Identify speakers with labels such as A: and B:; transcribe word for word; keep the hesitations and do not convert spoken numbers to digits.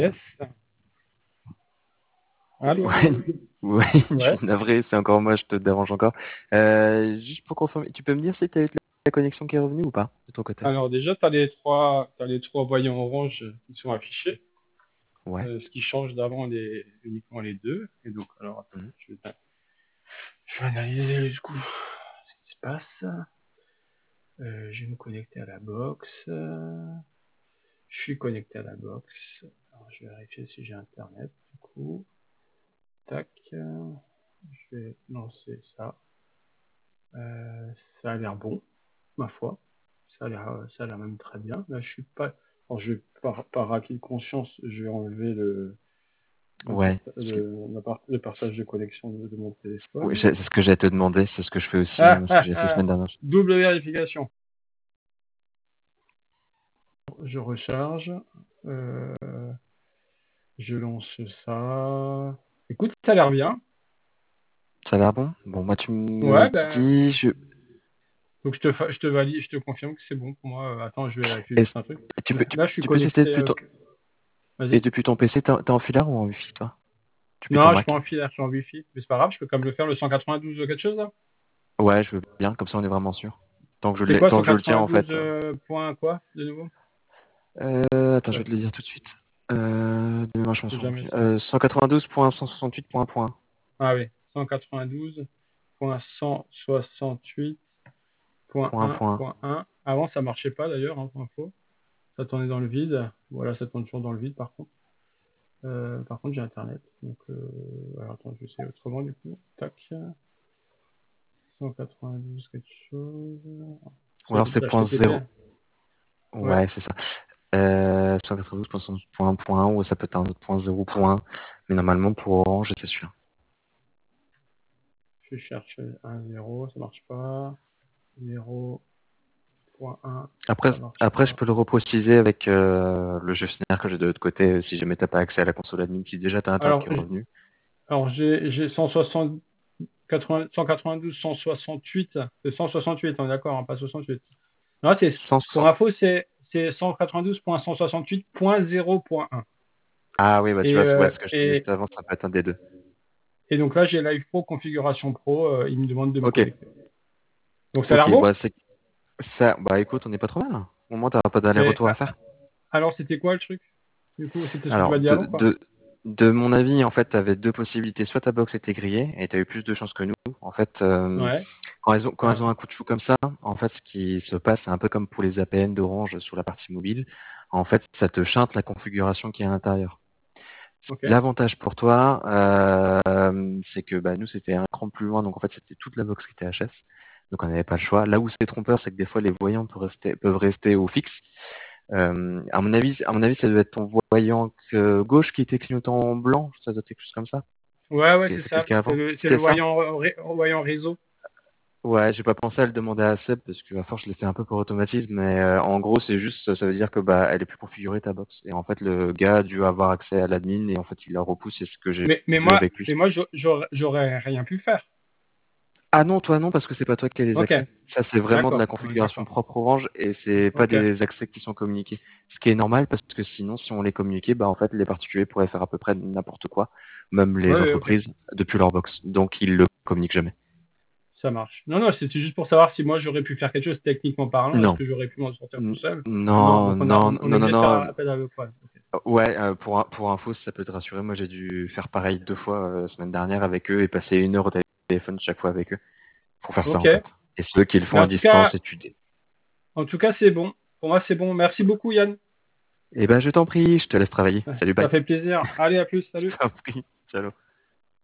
A: Yes. Allô,
B: Ouais,
A: allô.
B: ouais, je
A: Ouais.
B: suis navré, c'est encore moi, je te dérange encore. Euh, juste pour confirmer, tu peux me dire si t'as eu la connexion qui est revenue ou pas, de ton côté?
A: Alors déjà, tu as les trois, t'as les trois voyants orange qui sont affichés,
B: Ouais.
A: euh, ce qui change d'avant les, uniquement les deux. Et donc, alors, attends,
B: Mhm.
A: je vais, je vais analyser du coup ce qui se passe. Euh, je vais me connecter à la box. Euh, Je suis connecté à la box. Alors, je vais vérifier si j'ai internet. Du coup, tac. euh, Je vais lancer ça. Euh, Ça a l'air bon, ma foi. Ça a l'air, euh, ça a l'air même très bien. Là, je suis pas. Alors, je vais par, par acquis de conscience, je vais enlever le, le,
B: Ouais.
A: parta-
B: Parce que-
A: le, la part- le partage de connexion de, de mon
B: oui,
A: téléphone.
B: c'est c'est ce que j'allais te demander, c'est ce que je fais aussi, hein,
A: Ah,
B: moi, ce que
A: ah,
B: j'ai fait
A: ah.
B: semaine dernière.
A: Double vérification. Je recharge. Euh, je lance ça. Écoute, ça a l'air bien.
B: Ça a l'air bon? Bon, moi, tu me
A: Ouais, ben.
B: dis, je...
A: Donc, je te, fa- je te valide, je te confirme que c'est bon pour moi. Euh, Attends, je vais vérifier
B: est-ce-
A: juste un truc.
B: tu peux,
A: Là,
B: tu,
A: là, je suis
B: tu peux tester
A: connecté.
B: depuis
A: euh,
B: ton, et
A: Vas-y.
B: depuis ton P C, t'es t'es en filaire ou en Wi-Fi, toi? Depuis ton
A: Non, je suis pas
B: Mac?
A: en filaire, je suis en Wi-Fi. Mais c'est pas grave, je peux comme le faire le cent quatre-vingt-douze ou quelque chose là.
B: Ouais, je veux bien, comme ça on est vraiment sûr. Tant que je
A: C'est
B: l'ai,
A: quoi
B: tant que je le tiens, en fait.
A: cent quatre-vingt-douze euh, points quoi de nouveau?
B: Euh, attends, je vais
A: Ouais,
B: te le dire tout de suite. Euh, demain, je m'en
A: c'est
B: souviens
A: jamais
B: plus.
A: ça.
B: Euh, cent quatre-vingt-douze point cent soixante-huit point point.
A: Ah oui, cent quatre-vingt-douze point cent soixante-huit point
B: Point,
A: un
B: point.
A: point un. Avant, ça marchait pas d'ailleurs, hein, pour info. Ça tournait dans le vide. Voilà, ça tourne toujours dans le vide par contre. Euh, par contre, j'ai internet. Donc, euh... alors attends, je vais essayer autrement du coup. Tac. cent quatre-vingt-douze quelque chose.
B: Ou
A: C'est
B: alors c'est point
A: H T T P.
B: zéro.
A: Hein. Ouais,
B: Ouais, c'est ça. Euh, cent quatre-vingt-douze point cent point un point un ou ça peut être un autre point zéro point un. Mais normalement, pour Orange, c'est sûr.
A: je cherche un zéro, ça marche pas. zéro point un,
B: Après,
A: ça marche
B: après, je
A: pas.
B: peux le reprocéder avec euh, le gestionnaire que j'ai de l'autre côté, euh, si jamais t'as pas accès à la console admin, si déjà t'as Internet
A: Alors,
B: qui est
A: j'-
B: revenu.
A: alors j'ai j'ai cent soixante, quatre-vingts, cent quatre-vingt-douze, cent soixante-huit. C'est cent soixante-huit, on est d'accord, hein, pas soixante-huit. Non, c'est,
B: cent
A: pour
B: soixante.
A: info, c'est c'est cent quatre-vingt-douze point cent soixante-huit point zéro point un.
B: Ah oui, bah tu
A: Et,
B: vois, ouais,
A: euh,
B: ce que je te disais
A: et,
B: juste avant, ça peut être un des deux.
A: et donc là, j'ai Live Pro configuration pro. Euh, il me demande de me
B: Ok,
A: connecter. Donc ça a l'air
B: ok,
A: bon.
B: bah c'est ça. Bah écoute, on n'est pas trop mal. Au moins, t'auras pas
A: Mais
B: d'aller-retour à
A: ah,
B: faire.
A: alors, c'était quoi le truc? Du coup, c'était ce que tu
B: Alors,
A: m'as dit
B: de,
A: avant, quoi.
B: de, de mon avis, en fait, tu avais deux possibilités. Soit ta box était grillée et tu as eu plus de chances que nous. En fait, euh,
A: Ouais.
B: quand, elles ont, quand
A: Ouais.
B: elles ont un coup de chou comme ça, en fait, ce qui se passe, c'est un peu comme pour les A P N d'Orange sur la partie mobile. En fait, ça te chante la configuration qui est à l'intérieur.
A: Ok.
B: L'avantage pour toi, euh, c'est que bah, nous, c'était un cran plus loin. Donc, en fait, c'était toute la box qui était H S. Donc, on n'avait pas le choix. Là où c'est trompeur, c'est que des fois, les voyants peuvent rester, peuvent rester au fixe. Euh, à mon avis, à mon avis, ça doit être ton voyant euh, gauche qui était clignotant en blanc, ça doit être quelque chose comme ça.
A: Ouais, ouais,
B: C'était
A: c'est
B: c'était le
A: ça.
B: cas
A: C'est
B: avant.
A: le, c'est le
B: C'était ça?
A: voyant, ré- voyant réseau.
B: Ouais, j'ai pas pensé à le demander à Seb parce que à force je l'ai fait un peu pour automatisme, mais euh, en gros c'est juste, ça veut dire que bah elle est plus configurée ta box. Et en fait le gars a dû avoir accès à l'admin et en fait il la repousse, c'est ce que j'ai
A: Mais, mais
B: vu
A: moi,
B: avec lui.
A: mais moi, j'au- j'aurais j'aurais rien pu faire.
B: Ah non, toi non, parce que c'est pas toi qui as les
A: Ok,
B: accès. Ça c'est vraiment de la
A: d'accord, ouais,
B: configuration
A: d'accord.
B: propre Orange et c'est pas
A: Ok,
B: des accès qui sont communiqués. Ce qui est normal parce que sinon si on les communiquait, bah en fait les particuliers pourraient faire à peu près n'importe quoi, même
A: ouais,
B: les
A: ouais, ok,
B: entreprises depuis leur box. Donc ils le communiquent jamais.
A: ça marche. Non, non, c'était juste pour savoir si moi j'aurais pu faire quelque chose techniquement parlant. Est-ce
B: Non.
A: que j'aurais pu m'en sortir tout
B: N-
A: seul? Ah non,
B: Non,
A: donc on a,
B: non,
A: on, on est
B: non, non,
A: obligé de faire
B: non.
A: appel à l'E P O. Ok.
B: Ouais, euh, pour, pour info, si ça peut te rassurer, moi j'ai dû faire pareil deux fois euh, la semaine dernière avec eux et passer une heure au téléphone chaque fois avec eux pour faire ça
A: Ok.
B: en fait. Et ceux qui le
A: Mais
B: font
A: en
B: à
A: tout
B: distance
A: cas,
B: étudier.
A: en tout cas, c'est bon. Pour moi, c'est bon. Merci beaucoup, Yann.
B: Eh ben je t'en prie, je te laisse travailler. Salut,
A: Ça
B: bye.
A: fait plaisir. Allez, à plus.
B: Je
A: Salut.
B: t'en prie. Ciao.